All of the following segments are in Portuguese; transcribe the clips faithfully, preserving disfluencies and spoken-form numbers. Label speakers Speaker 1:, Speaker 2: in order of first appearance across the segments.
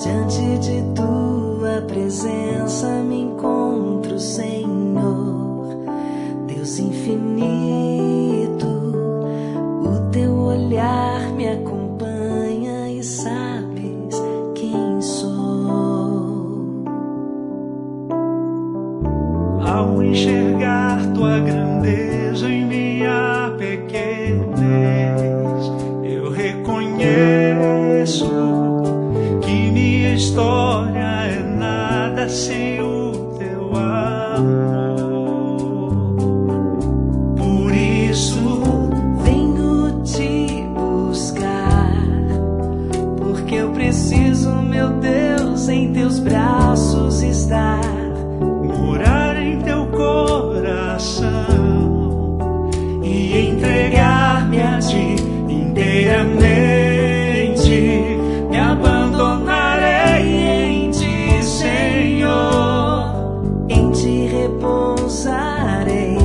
Speaker 1: Diante de tua presença me encontro, Senhor, Deus infinito. O teu olhar me acompanha e sabes quem sou.
Speaker 2: Ao enxergar tua grandeza em minha pequenez, eu reconheço que minha história é nada sem o teu amor. Por isso
Speaker 1: venho te buscar, porque eu preciso, meu Deus, em teus braços estar,
Speaker 2: morar em teu coração e entregar-me a ti inteiramente. Me abandonarei em ti, Senhor,
Speaker 1: em ti repousarei.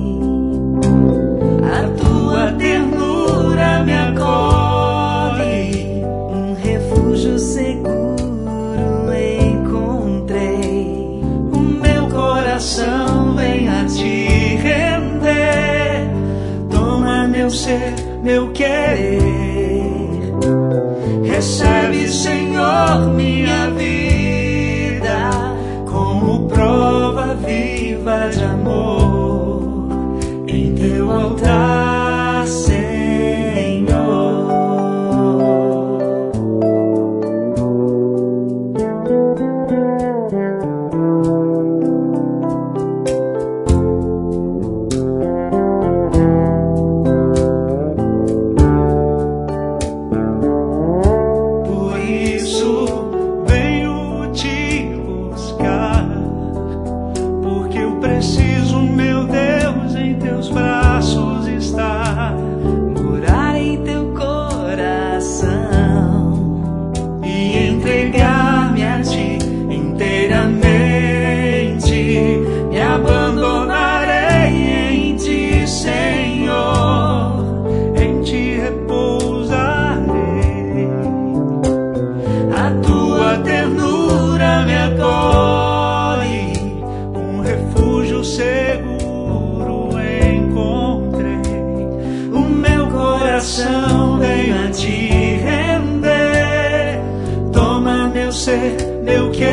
Speaker 1: A tua ternura me acolhe, um refúgio seguro encontrei. O meu coração vem a te render. Toma meu ser, meu querer. Recebe, Senhor, minha vida como prova viva de amor em teu altar, Senhor.
Speaker 2: Por isso venho te buscar, porque eu preciso, meu Deus, em teus braços estar,
Speaker 1: Morar em teu coração
Speaker 2: e entregar-me a ti inteiramente. Me abandonarei em ti, Senhor, em ti repousarei.
Speaker 1: a tua ternura me
Speaker 2: Acolhe, um refúgio seguro encontrei.
Speaker 1: o meu coração
Speaker 2: Coração vem a te render. Toma meu ser, meu querer.